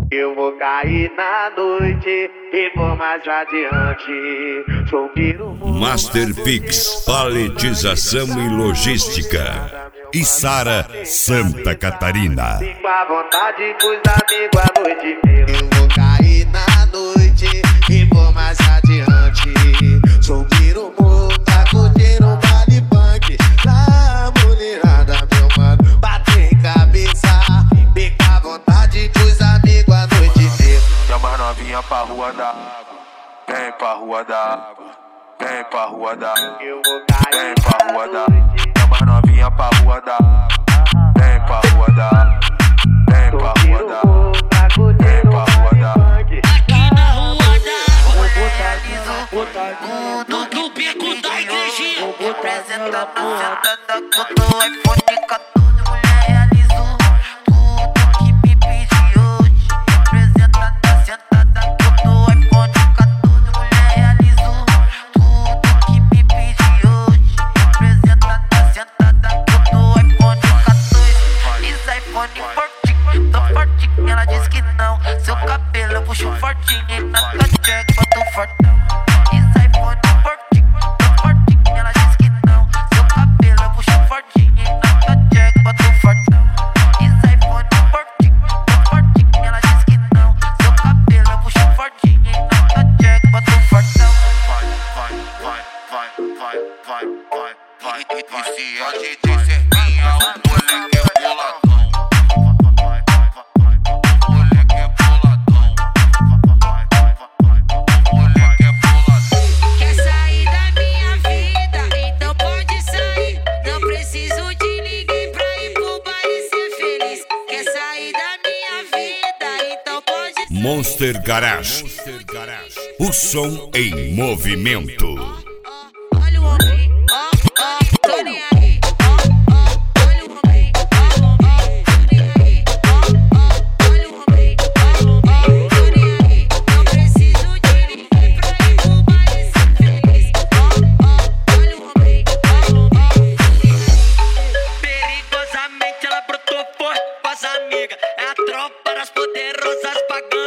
Eu vou cair na noite e vou mais adiante. Sou Master Pix, paletização e logística. Içara, Santa Catarina. Fico à vontade pros amigos a noite inteira. Eu vou cair na noite e vou mais adiante. Sou pirumu, tá curtindo um baile punk. Na mulherada, meu mano, bate em cabeça. Fico à vontade pros amigos a noite inteira. Chama a novinha pra rua da água. Vem pra rua da água. Vem pra rua da água. Eu vou cair vem pra rua da água. Chama a novinha pra rua da água. Vem pra rua da água. Vem pra rua da água. Vem pra rua da água. Aqui na rua da água, tudo no beco da igrejinha. Representa a senta da Coto, iPhone 14, mulher realizou tudo que me pedi hoje. Representa a senta da Coto, iPhone 14, mulher realizou tudo que me pedi hoje. Representa a senta da Coto, iPhone 14. Esse iPhone fortinho, tô fortinho, ela diz que não. Seu cabelo eu puxo fortinho e na tua check boto fortão. Esse iPhone fortinho, tô fortinho, ela diz que não. Seu cabelo eu puxo fortinho e na tua check boto fortão. Esse iPhone fortinho, tô fortinho, ela diz que não. Seu cabelo eu puxo fortinho e na tua check boto fortão. Vai. E se a gente ser minha, o moleque é boladão. Quer sair da minha vida? Então pode sair. Não preciso de ninguém pra ir pro baile ser feliz. Quer sair da minha vida? Então pode sair. Monster Garage. O som em movimento. Olha o homem, tô nem aí. Olha o homem, tô nem aí. Olha o homem, tô nem aí. Não preciso de ninguém pra ir pro baile ser feliz. Olha o homem, perigosamente ela brotou forte com as amigas. É a tropa das poderosas pagando.